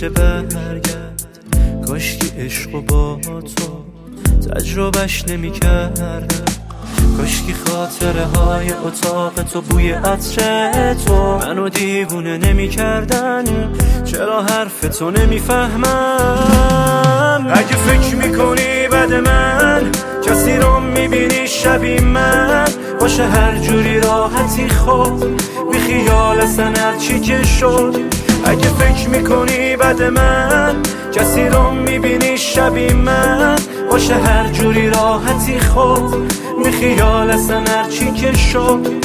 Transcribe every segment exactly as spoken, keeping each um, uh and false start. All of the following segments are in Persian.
نمیشه برگرد. کاشکی عشق با تو تجربهش نمی کردم. کاشکی خاطره های اتاق تو بوی عطر تو منو دیوونه نمی کردن. چرا حرف تو نمی فهمم؟ اگه فکر میکنی بد من کسی رو میبینی شبیه من، باشه هر جوری راحتی خود بی خیال اصلا هرچی که شد. اگه فکر میکنی بد من کسی رو میبینی شبیه من، باشه هر جوری راحتی خود بی خیال اصلا هرچی که شد.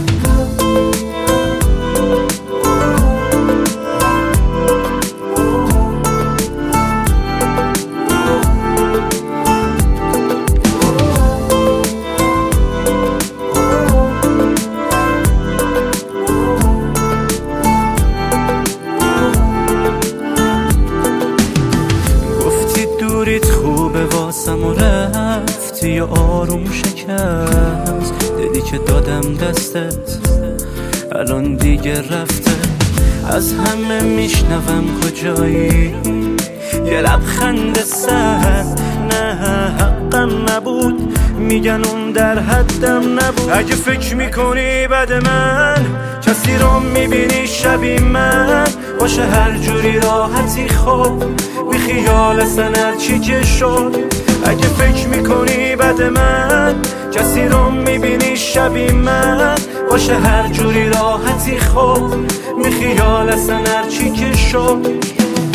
خوبه واسم و رفتی و آروم شکست. دیدی که دادم دستت الان دیگه رفته. از همه میشنوم کجایی، یه لبخند سرد. نه حقم نبود میگن اون در حدم نبود. اگه فکر میکنی بد من کسی رو میبینی شبیه من، باشه هر جوری راحتی خود بی خیال اصلا هرچی که شد. اگه فکر میکنی بد من کسی رو میبینی شبیه من، باشه هر جوری راحتی خود بی خیال اصلا هرچی که شد.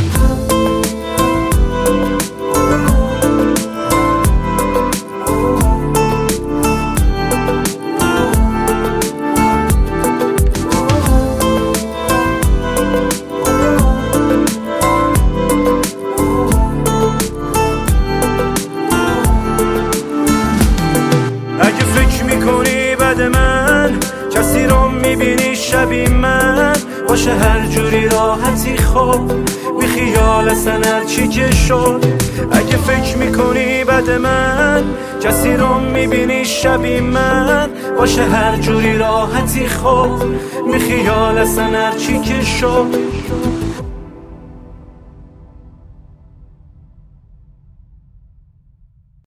اگه فکر میکنی بد من کسی رو میبینی شبیه من، باشه هر جوری راحتی خود بی خیال اصلا هرچی که شد. اگه فکر میکنی بد من کسی رو میبینی شبیه من، باشه هر جوری راحتی خود بی خیال اصلا هرچی که شد.